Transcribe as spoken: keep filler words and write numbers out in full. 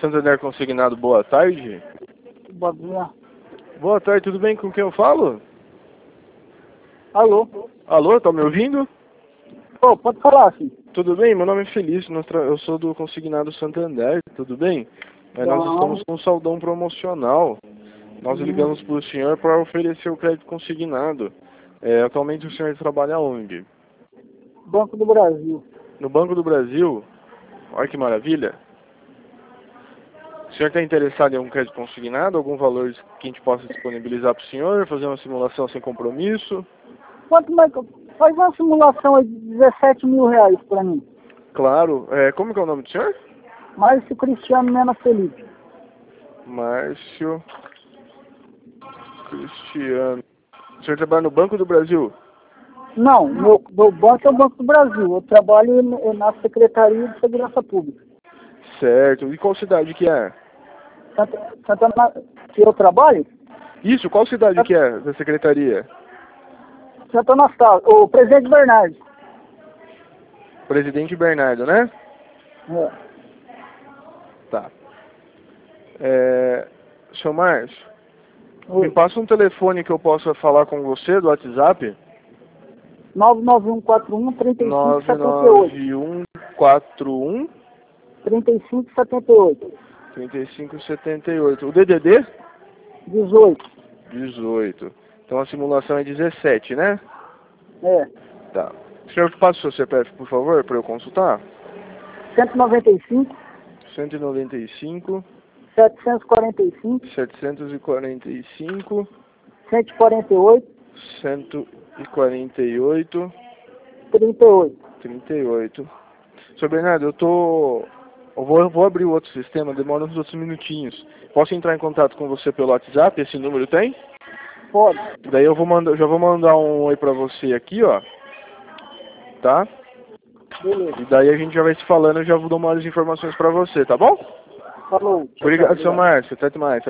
Santander Consignado, boa tarde. Bom dia. Boa tarde, tudo bem? Com quem eu falo? Alô? Alô, tá me ouvindo? Oh, pode falar, sim. Tudo bem? Meu nome é Felício, nós tra- eu sou do Consignado Santander, tudo bem? É, nós Não. estamos com um saldão promocional. Nós Hum. ligamos para o senhor para oferecer o crédito consignado. É, atualmente o senhor trabalha onde? Banco do Brasil. No Banco do Brasil? Olha que maravilha. O senhor está interessado em algum crédito consignado, algum valor que a gente possa disponibilizar para o senhor, fazer uma simulação sem compromisso? Quanto mais que eu... Faz uma simulação aí de dezessete mil reais pra mim. Claro. É, como que é o nome do senhor? Márcio Cristiano Mena Felipe. Márcio Cristiano. O senhor trabalha no Banco do Brasil? Não, meu, meu banco é o Banco do Brasil. Eu trabalho n- na Secretaria de Segurança Pública. Certo. E qual cidade que é? Santa, Santa Ma- que eu trabalho? Isso, qual cidade que é da secretaria? Santo Anastácio. O Presidente Bernardo. Presidente Bernardo, né? É. Tá. É... Seu Márcio, me Oi. passa um telefone que eu possa falar com você do WhatsApp. nove nove um quatro um, três cinco nove sete oito. nove um quatro um, trinta e cinco setenta e oito. três cinco sete oito. O D D D? dezoito. dezoito. Então a simulação é dezessete, né? É. Tá. O senhor passa o seu C P F, por favor, para eu consultar? cento e noventa e cinco, cento e noventa e cinco, setecentos e quarenta e cinco, setecentos e quarenta e cinco, cento e quarenta e oito, cento e quarenta e oito, trinta e oito. trinta e oito. Senhor Bernardo, eu tô... Eu vou, eu vou abrir o outro sistema, demora uns outros minutinhos. Posso entrar em contato com você pelo WhatsApp? Esse número tem? Pode. Daí eu vou mandar, já vou mandar um oi pra você aqui, ó. Tá? Beleza. E daí a gente já vai se falando, eu já vou dar mais informações pra você, tá bom? Falou. Tchau, tchau. Obrigado, seu Márcio. Até mais.